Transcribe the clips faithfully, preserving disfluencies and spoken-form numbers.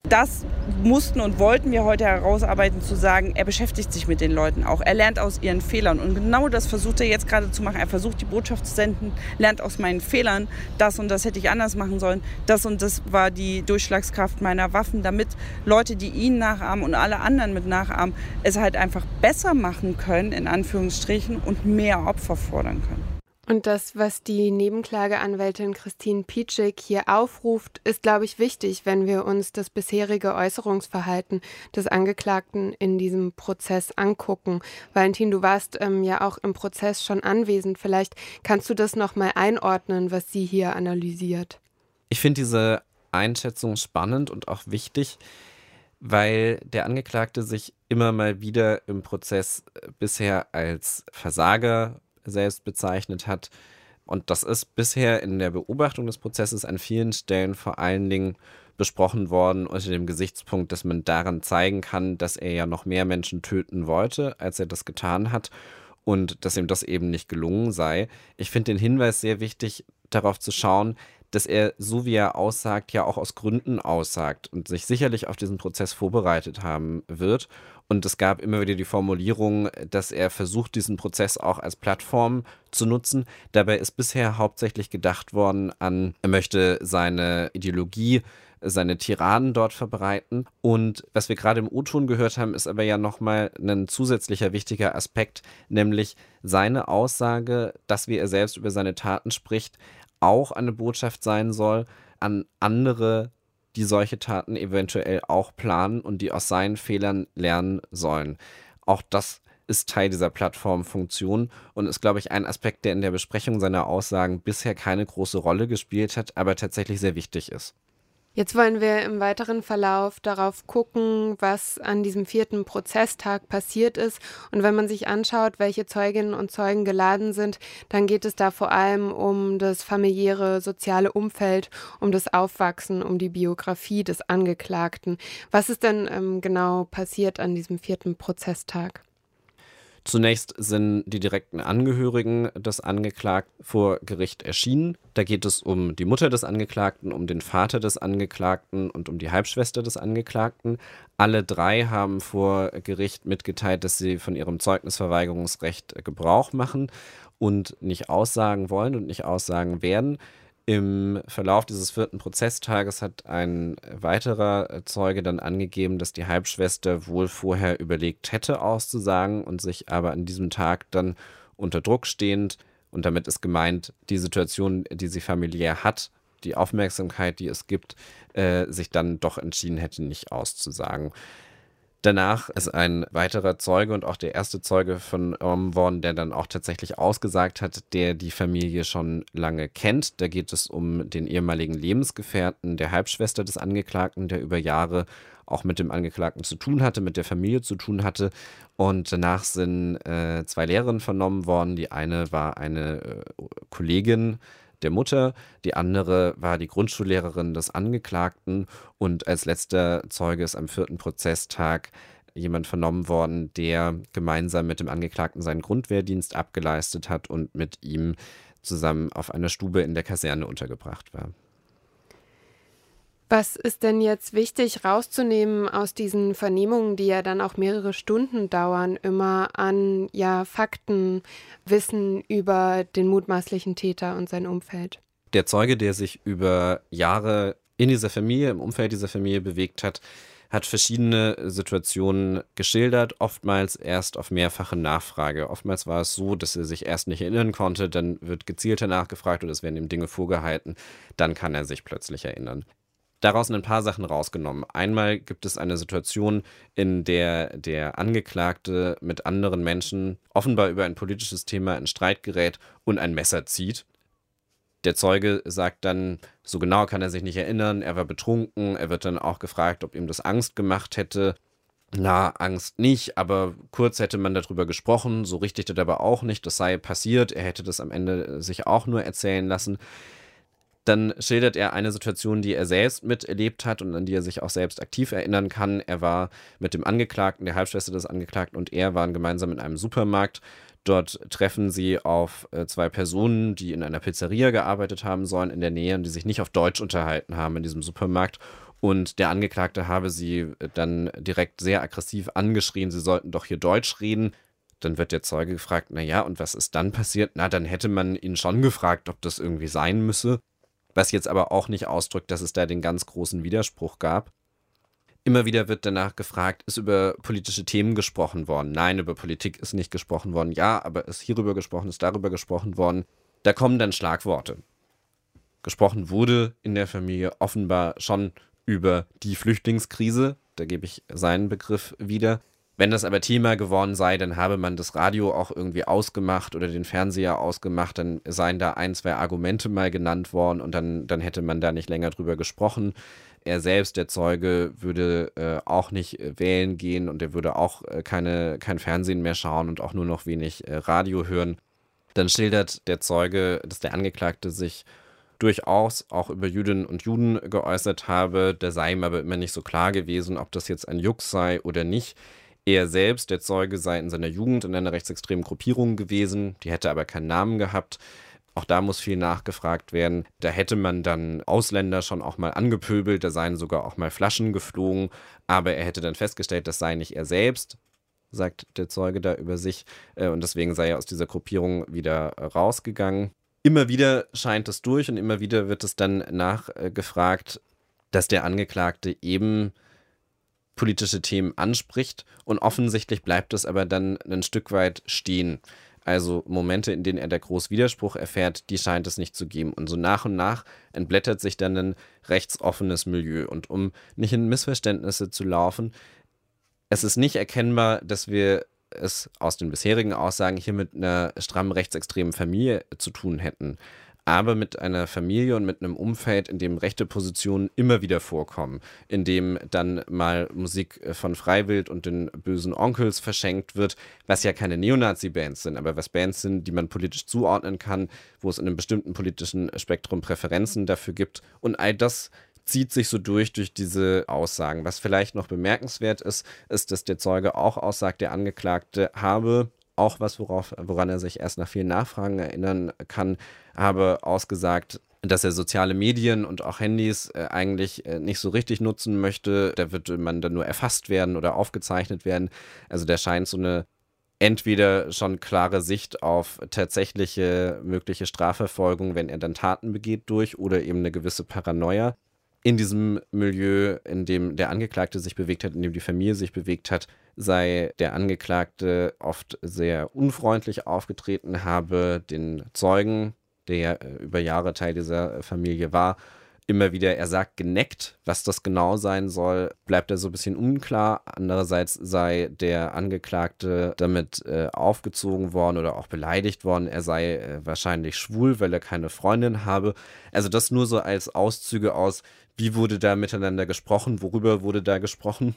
das mussten und wollten wir heute herausarbeiten, zu sagen, er beschäftigt sich mit den Leuten auch. Er lernt aus ihren Fehlern. Und genau das versucht er jetzt gerade zu machen. Er versucht, die Botschaft zu senden, lernt aus meinen Fehlern. Das und das hätte ich anders machen sollen. Das und das war die Durchschlagskraft meiner Waffen, damit Leute, die ihn nachahmen und alle anderen mit nachahmen, es halt einfach besser machen können, in Anführungsstrichen, und mehr Opfer fordern können. Und das, was die Nebenklageanwältin Christine Pietschik hier aufruft, ist, glaube ich, wichtig, wenn wir uns das bisherige Äußerungsverhalten des Angeklagten in diesem Prozess angucken. Valentin, du warst ähm, ja auch im Prozess schon anwesend. Vielleicht kannst du das nochmal einordnen, was sie hier analysiert. Ich finde diese Einschätzung spannend und auch wichtig, weil der Angeklagte sich immer mal wieder im Prozess bisher als Versager selbst bezeichnet hat. Und das ist bisher in der Beobachtung des Prozesses an vielen Stellen vor allen Dingen besprochen worden unter dem Gesichtspunkt, dass man daran zeigen kann, dass er ja noch mehr Menschen töten wollte, als er das getan hat und dass ihm das eben nicht gelungen sei. Ich finde den Hinweis sehr wichtig, darauf zu schauen, dass er, so wie er aussagt, ja auch aus Gründen aussagt und sich sicherlich auf diesen Prozess vorbereitet haben wird. Und es gab immer wieder die Formulierung, dass er versucht, diesen Prozess auch als Plattform zu nutzen. Dabei ist bisher hauptsächlich gedacht worden an, er möchte seine Ideologie, seine Tiraden dort verbreiten. Und was wir gerade im O-Ton gehört haben, ist aber ja nochmal ein zusätzlicher wichtiger Aspekt, nämlich seine Aussage, dass, wie er selbst über seine Taten spricht, auch eine Botschaft sein soll an andere, die solche Taten eventuell auch planen und die aus seinen Fehlern lernen sollen. Auch das ist Teil dieser Plattformfunktion und ist, glaube ich, ein Aspekt, der in der Besprechung seiner Aussagen bisher keine große Rolle gespielt hat, aber tatsächlich sehr wichtig ist. Jetzt wollen wir im weiteren Verlauf darauf gucken, was an diesem vierten Prozesstag passiert ist. Und wenn man sich anschaut, welche Zeuginnen und Zeugen geladen sind, dann geht es da vor allem um das familiäre, soziale Umfeld, um das Aufwachsen, um die Biografie des Angeklagten. Was ist denn ähm, genau passiert an diesem vierten Prozesstag? Zunächst sind die direkten Angehörigen des Angeklagten vor Gericht erschienen. Da geht es um die Mutter des Angeklagten, um den Vater des Angeklagten und um die Halbschwester des Angeklagten. Alle drei haben vor Gericht mitgeteilt, dass sie von ihrem Zeugnisverweigerungsrecht Gebrauch machen und nicht aussagen wollen und nicht aussagen werden. Im Verlauf dieses vierten Prozesstages hat ein weiterer Zeuge dann angegeben, dass die Halbschwester wohl vorher überlegt hätte, auszusagen und sich aber an diesem Tag dann unter Druck stehend, und damit ist gemeint, die Situation, die sie familiär hat, die Aufmerksamkeit, die es gibt, äh, sich dann doch entschieden hätte, nicht auszusagen. Danach ist ein weiterer Zeuge und auch der erste Zeuge vernommen worden, der dann auch tatsächlich ausgesagt hat, der die Familie schon lange kennt. Da geht es um den ehemaligen Lebensgefährten der Halbschwester des Angeklagten, der über Jahre auch mit dem Angeklagten zu tun hatte, mit der Familie zu tun hatte. Und danach sind äh, zwei Lehrerinnen vernommen worden. Die eine war eine äh, Kollegin der Mutter, die andere war die Grundschullehrerin des Angeklagten und als letzter Zeuge ist am vierten Prozesstag jemand vernommen worden, der gemeinsam mit dem Angeklagten seinen Grundwehrdienst abgeleistet hat und mit ihm zusammen auf einer Stube in der Kaserne untergebracht war. Was ist denn jetzt wichtig rauszunehmen aus diesen Vernehmungen, die ja dann auch mehrere Stunden dauern, immer an ja, Fakten, Wissen über den mutmaßlichen Täter und sein Umfeld? Der Zeuge, der sich über Jahre in dieser Familie, im Umfeld dieser Familie bewegt hat, hat verschiedene Situationen geschildert, oftmals erst auf mehrfache Nachfrage. Oftmals war es so, dass er sich erst nicht erinnern konnte, dann wird gezielter nachgefragt oder es werden ihm Dinge vorgehalten, dann kann er sich plötzlich erinnern. Daraus sind ein paar Sachen rausgenommen. Einmal gibt es eine Situation, in der der Angeklagte mit anderen Menschen offenbar über ein politisches Thema in Streit gerät und ein Messer zieht. Der Zeuge sagt dann, so genau kann er sich nicht erinnern, er war betrunken, er wird dann auch gefragt, ob ihm das Angst gemacht hätte. Na, Angst nicht, aber kurz hätte man darüber gesprochen, so richtig das aber auch nicht, das sei passiert, er hätte das am Ende sich auch nur erzählen lassen. Dann schildert er eine Situation, die er selbst miterlebt hat und an die er sich auch selbst aktiv erinnern kann. Er war mit dem Angeklagten, der Halbschwester des Angeklagten und er waren gemeinsam in einem Supermarkt. Dort treffen sie auf äh, zwei Personen, die in einer Pizzeria gearbeitet haben sollen in der Nähe und die sich nicht auf Deutsch unterhalten haben in diesem Supermarkt. Und der Angeklagte habe sie dann direkt sehr aggressiv angeschrien, sie sollten doch hier Deutsch reden. Dann wird der Zeuge gefragt, naja, und was ist dann passiert? Na, dann hätte man ihn schon gefragt, ob das irgendwie sein müsse. Was jetzt aber auch nicht ausdrückt, dass es da den ganz großen Widerspruch gab. Immer wieder wird danach gefragt, ist über politische Themen gesprochen worden? Nein, über Politik ist nicht gesprochen worden. Ja, aber ist hierüber gesprochen, ist darüber gesprochen worden. Da kommen dann Schlagworte. Gesprochen wurde in der Familie offenbar schon über die Flüchtlingskrise. Da gebe ich seinen Begriff wieder. Wenn das aber Thema geworden sei, dann habe man das Radio auch irgendwie ausgemacht oder den Fernseher ausgemacht, dann seien da ein, zwei Argumente mal genannt worden und dann, dann hätte man da nicht länger drüber gesprochen. Er selbst, der Zeuge, würde äh, auch nicht äh, wählen gehen und er würde auch äh, keine, kein Fernsehen mehr schauen und auch nur noch wenig äh, Radio hören. Dann schildert der Zeuge, dass der Angeklagte sich durchaus auch über Jüdinnen und Juden geäußert habe. Da sei ihm aber immer nicht so klar gewesen, ob das jetzt ein Jux sei oder nicht. Er selbst, der Zeuge, sei in seiner Jugend in einer rechtsextremen Gruppierung gewesen, die hätte aber keinen Namen gehabt. Auch da muss viel nachgefragt werden. Da hätte man dann Ausländer schon auch mal angepöbelt, da seien sogar auch mal Flaschen geflogen, aber er hätte dann festgestellt, das sei nicht er selbst, sagt der Zeuge da über sich, und deswegen sei er aus dieser Gruppierung wieder rausgegangen. Immer wieder scheint es durch und immer wieder wird es dann nachgefragt, dass der Angeklagte eben politische Themen anspricht und offensichtlich bleibt es aber dann ein Stück weit stehen. Also Momente, in denen er da groß Widerspruch erfährt, die scheint es nicht zu geben. Und so nach und nach entblättert sich dann ein rechtsoffenes Milieu. Und um nicht in Missverständnisse zu laufen, es ist nicht erkennbar, dass wir es aus den bisherigen Aussagen hier mit einer stramm rechtsextremen Familie zu tun hätten, aber mit einer Familie und mit einem Umfeld, in dem rechte Positionen immer wieder vorkommen, in dem dann mal Musik von Freiwild und den bösen Onkels verschenkt wird, was ja keine Neonazi-Bands sind, aber was Bands sind, die man politisch zuordnen kann, wo es in einem bestimmten politischen Spektrum Präferenzen dafür gibt. Und all das zieht sich so durch, durch diese Aussagen. Was vielleicht noch bemerkenswert ist, ist, dass der Zeuge auch aussagt, der Angeklagte habe, auch was, worauf, woran er sich erst nach vielen Nachfragen erinnern kann, habe ausgesagt, dass er soziale Medien und auch Handys äh, eigentlich äh, nicht so richtig nutzen möchte. Da wird man dann nur erfasst werden oder aufgezeichnet werden. Also da scheint so eine entweder schon klare Sicht auf tatsächliche mögliche Strafverfolgung, wenn er dann Taten begeht, durch oder eben eine gewisse Paranoia. In diesem Milieu, in dem der Angeklagte sich bewegt hat, in dem die Familie sich bewegt hat, sei der Angeklagte oft sehr unfreundlich aufgetreten, habe den Zeugen, der ja über Jahre Teil dieser Familie war, immer wieder, er sagt, geneckt. Was das genau sein soll, bleibt da so ein bisschen unklar. Andererseits sei der Angeklagte damit äh, aufgezogen worden oder auch beleidigt worden. Er sei äh, wahrscheinlich schwul, weil er keine Freundin habe. Also das nur so als Auszüge aus, wie wurde da miteinander gesprochen, worüber wurde da gesprochen.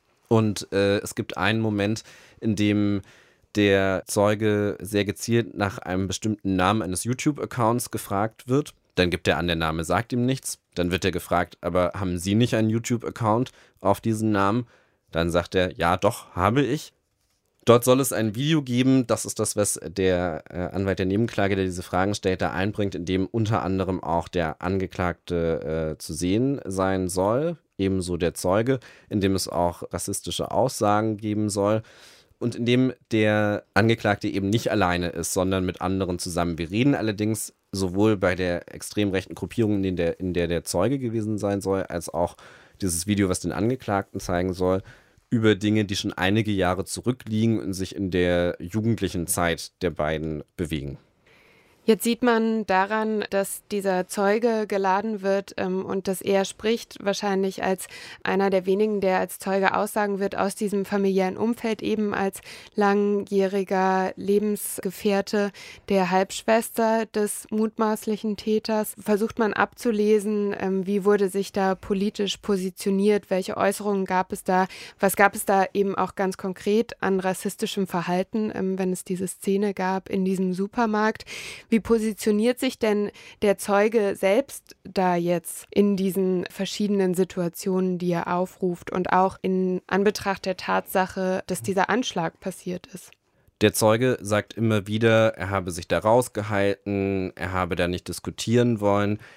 Und äh, es gibt einen Moment, in dem der Zeuge sehr gezielt nach einem bestimmten Namen eines YouTube-Accounts gefragt wird. Dann gibt er an, der Name sagt ihm nichts. Dann wird er gefragt, aber haben Sie nicht einen YouTube-Account auf diesen Namen? Dann sagt er, ja doch, habe ich. Dort soll es ein Video geben, das ist das, was der äh, Anwalt der Nebenklage, der diese Fragen stellt, da einbringt, in dem unter anderem auch der Angeklagte äh, zu sehen sein soll, ebenso der Zeuge, in dem es auch rassistische Aussagen geben soll. Und in dem der Angeklagte eben nicht alleine ist, sondern mit anderen zusammen. Wir reden allerdings sowohl bei der extrem rechten Gruppierung, in der, in der der Zeuge gewesen sein soll, als auch dieses Video, was den Angeklagten zeigen soll, über Dinge, die schon einige Jahre zurückliegen und sich in der jugendlichen Zeit der beiden bewegen. Jetzt sieht man daran, dass dieser Zeuge geladen wird ähm, und dass er spricht, wahrscheinlich als einer der wenigen, der als Zeuge aussagen wird, aus diesem familiären Umfeld, eben als langjähriger Lebensgefährte der Halbschwester des mutmaßlichen Täters. Versucht man abzulesen, ähm, wie wurde sich da politisch positioniert, welche Äußerungen gab es da, was gab es da eben auch ganz konkret an rassistischem Verhalten, ähm, wenn es diese Szene gab in diesem Supermarkt. Wie positioniert sich denn der Zeuge selbst da jetzt in diesen verschiedenen Situationen, die er aufruft und auch in Anbetracht der Tatsache, dass dieser Anschlag passiert ist? Der Zeuge sagt immer wieder, er habe sich da rausgehalten, er habe da nicht diskutieren wollen.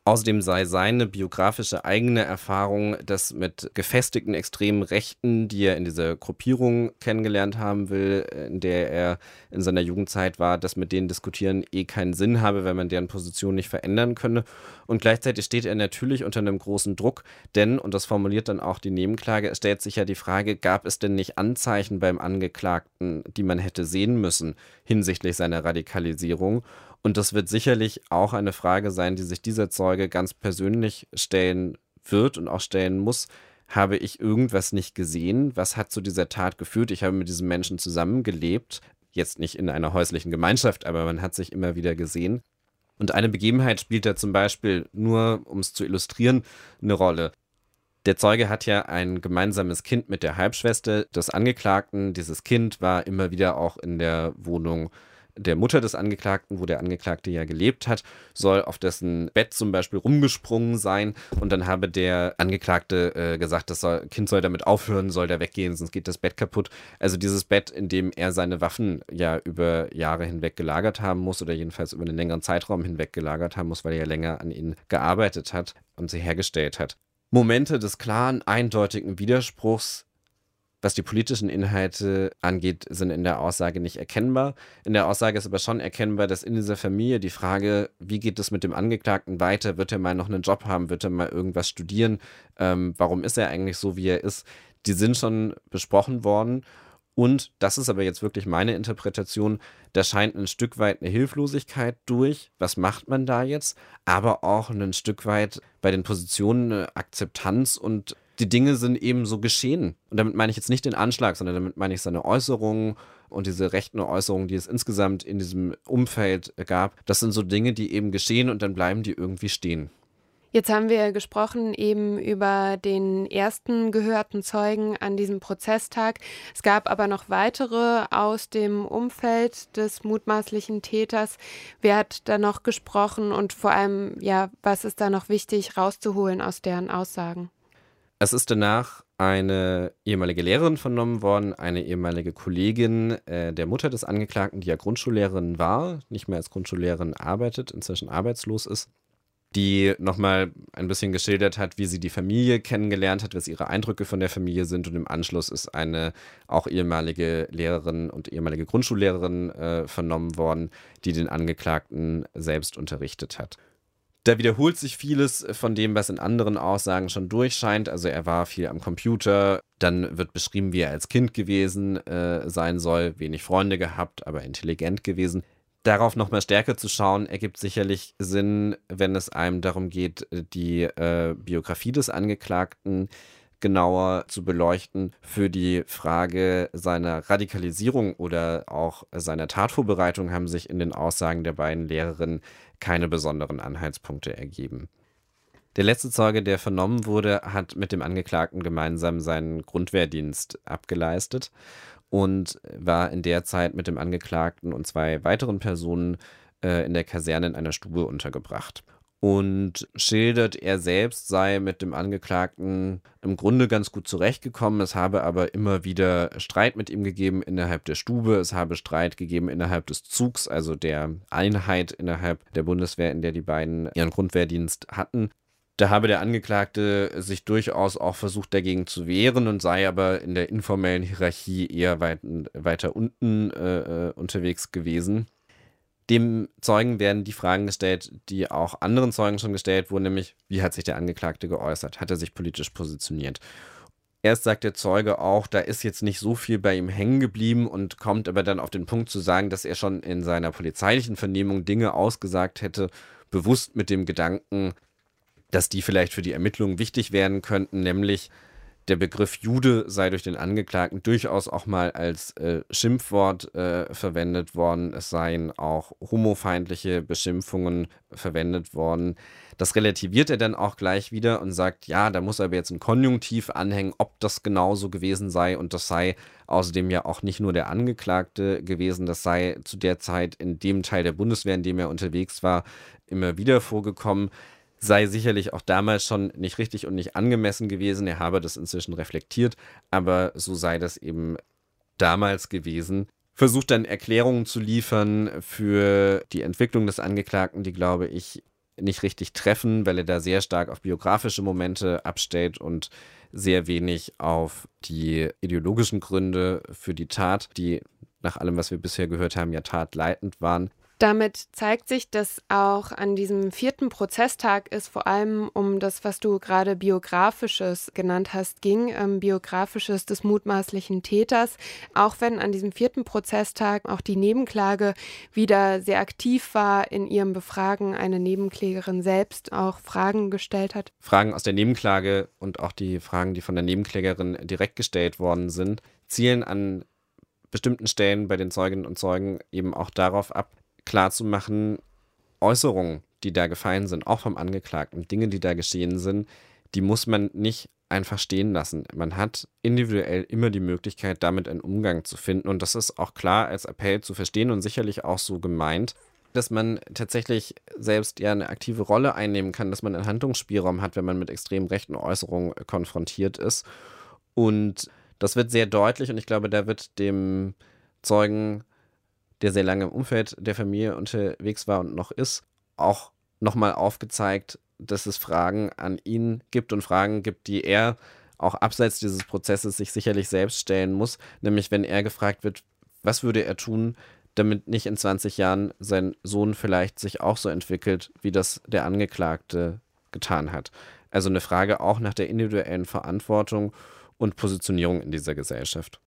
Außerdem sei seine biografische eigene Erfahrung, dass mit gefestigten extremen Rechten, die er in dieser Gruppierung kennengelernt haben will, in der er in seiner Jugendzeit war, dass mit denen diskutieren eh keinen Sinn habe, weil man deren Position nicht verändern könne. Und gleichzeitig steht er natürlich unter einem großen Druck, denn, und das formuliert dann auch die Nebenklage, es stellt sich ja die Frage, gab es denn nicht Anzeichen beim Angeklagten, die man hätte sehen müssen hinsichtlich seiner Radikalisierung? Und das wird sicherlich auch eine Frage sein, die sich dieser Zeuge ganz persönlich stellen wird und auch stellen muss. Habe ich irgendwas nicht gesehen? Was hat zu dieser Tat geführt? Ich habe mit diesem Menschen zusammengelebt. Jetzt nicht in einer häuslichen Gemeinschaft, aber man hat sich immer wieder gesehen. Und eine Begebenheit spielt da zum Beispiel, nur um es zu illustrieren, eine Rolle. Der Zeuge hat ja ein gemeinsames Kind mit der Halbschwester des Angeklagten. Dieses Kind war immer wieder auch in der Wohnung der Mutter des Angeklagten, wo der Angeklagte ja gelebt hat, soll auf dessen Bett zum Beispiel rumgesprungen sein und dann habe der Angeklagte äh, gesagt, das soll, Kind soll damit aufhören, soll da weggehen, sonst geht das Bett kaputt. Also dieses Bett, in dem er seine Waffen ja über Jahre hinweg gelagert haben muss oder jedenfalls über einen längeren Zeitraum hinweg gelagert haben muss, weil er ja länger an ihnen gearbeitet hat und sie hergestellt hat. Momente des klaren, eindeutigen Widerspruchs, was die politischen Inhalte angeht, sind in der Aussage nicht erkennbar. In der Aussage ist aber schon erkennbar, dass in dieser Familie die Frage, wie geht es mit dem Angeklagten weiter, wird er mal noch einen Job haben, wird er mal irgendwas studieren, ähm, warum ist er eigentlich so, wie er ist, die sind schon besprochen worden. Und, das ist aber jetzt wirklich meine Interpretation, da scheint ein Stück weit eine Hilflosigkeit durch, was macht man da jetzt, aber auch ein Stück weit bei den Positionen eine Akzeptanz und die Dinge sind eben so geschehen. Und damit meine ich jetzt nicht den Anschlag, sondern damit meine ich seine Äußerungen und diese rechten Äußerungen, die es insgesamt in diesem Umfeld gab. Das sind so Dinge, die eben geschehen und dann bleiben die irgendwie stehen. Jetzt haben wir gesprochen eben über den ersten gehörten Zeugen an diesem Prozesstag. Es gab aber noch weitere aus dem Umfeld des mutmaßlichen Täters. Wer hat da noch gesprochen und vor allem, ja, was ist da noch wichtig rauszuholen aus deren Aussagen? Es ist danach eine ehemalige Lehrerin vernommen worden, eine ehemalige Kollegin äh, der Mutter des Angeklagten, die ja Grundschullehrerin war, nicht mehr als Grundschullehrerin arbeitet, inzwischen arbeitslos ist, die nochmal ein bisschen geschildert hat, wie sie die Familie kennengelernt hat, was ihre Eindrücke von der Familie sind. Und im Anschluss ist eine auch ehemalige Lehrerin und ehemalige Grundschullehrerin äh, vernommen worden, die den Angeklagten selbst unterrichtet hat. Da wiederholt sich vieles von dem, was in anderen Aussagen schon durchscheint. Also er war viel am Computer, dann wird beschrieben, wie er als Kind gewesen äh, sein soll, wenig Freunde gehabt, aber intelligent gewesen. Darauf nochmal stärker zu schauen, ergibt sicherlich Sinn, wenn es einem darum geht, die äh, Biografie des Angeklagten genauer zu beleuchten. Für die Frage seiner Radikalisierung oder auch seiner Tatvorbereitung haben sich in den Aussagen der beiden Lehrerinnen keine besonderen Anhaltspunkte ergeben. Der letzte Zeuge, der vernommen wurde, hat mit dem Angeklagten gemeinsam seinen Grundwehrdienst abgeleistet und war in der Zeit mit dem Angeklagten und zwei weiteren Personen äh, in der Kaserne in einer Stube untergebracht. Und schildert, er selbst sei mit dem Angeklagten im Grunde ganz gut zurechtgekommen. Es habe aber immer wieder Streit mit ihm gegeben innerhalb der Stube. Es habe Streit gegeben innerhalb des Zugs, also der Einheit innerhalb der Bundeswehr, in der die beiden ihren Grundwehrdienst hatten. Da habe der Angeklagte sich durchaus auch versucht, dagegen zu wehren und sei aber in der informellen Hierarchie eher weit, weiter unten äh, unterwegs gewesen. Dem Zeugen werden die Fragen gestellt, die auch anderen Zeugen schon gestellt wurden, nämlich, wie hat sich der Angeklagte geäußert? Hat er sich politisch positioniert? Erst sagt der Zeuge auch, da ist jetzt nicht so viel bei ihm hängen geblieben und kommt aber dann auf den Punkt zu sagen, dass er schon in seiner polizeilichen Vernehmung Dinge ausgesagt hätte, bewusst mit dem Gedanken, dass die vielleicht für die Ermittlungen wichtig werden könnten, nämlich der Begriff Jude sei durch den Angeklagten durchaus auch mal als äh, Schimpfwort äh, verwendet worden. Es seien auch homofeindliche Beschimpfungen verwendet worden. Das relativiert er dann auch gleich wieder und sagt, ja, da muss aber jetzt ein Konjunktiv anhängen, ob das genauso gewesen sei. Und das sei außerdem ja auch nicht nur der Angeklagte gewesen, das sei zu der Zeit in dem Teil der Bundeswehr, in dem er unterwegs war, immer wieder vorgekommen. Sei sicherlich auch damals schon nicht richtig und nicht angemessen gewesen. Er habe das inzwischen reflektiert, aber so sei das eben damals gewesen. Versucht dann Erklärungen zu liefern für die Entwicklung des Angeklagten, die, glaube ich, nicht richtig treffen, weil er da sehr stark auf biografische Momente abstellt und sehr wenig auf die ideologischen Gründe für die Tat, die nach allem, was wir bisher gehört haben, ja tatleitend waren. Damit zeigt sich, dass auch an diesem vierten Prozesstag es vor allem um das, was du gerade Biografisches genannt hast, ging, ähm, Biografisches des mutmaßlichen Täters. Auch wenn an diesem vierten Prozesstag auch die Nebenklage wieder sehr aktiv war in ihrem Befragen, eine Nebenklägerin selbst auch Fragen gestellt hat. Fragen aus der Nebenklage und auch die Fragen, die von der Nebenklägerin direkt gestellt worden sind, zielen an bestimmten Stellen bei den Zeuginnen und Zeugen eben auch darauf ab, klarzumachen, Äußerungen, die da gefallen sind, auch vom Angeklagten, Dinge, die da geschehen sind, die muss man nicht einfach stehen lassen. Man hat individuell immer die Möglichkeit, damit einen Umgang zu finden. Und das ist auch klar als Appell zu verstehen und sicherlich auch so gemeint, dass man tatsächlich selbst ja eine aktive Rolle einnehmen kann, dass man einen Handlungsspielraum hat, wenn man mit extrem rechten Äußerungen konfrontiert ist. Und das wird sehr deutlich und ich glaube, da wird dem Zeugen, der sehr lange im Umfeld der Familie unterwegs war und noch ist, auch nochmal aufgezeigt, dass es Fragen an ihn gibt und Fragen gibt, die er auch abseits dieses Prozesses sich sicherlich selbst stellen muss. Nämlich, wenn er gefragt wird, was würde er tun, damit nicht in zwanzig Jahren sein Sohn vielleicht sich auch so entwickelt, wie das der Angeklagte getan hat. Also eine Frage auch nach der individuellen Verantwortung und Positionierung in dieser Gesellschaft.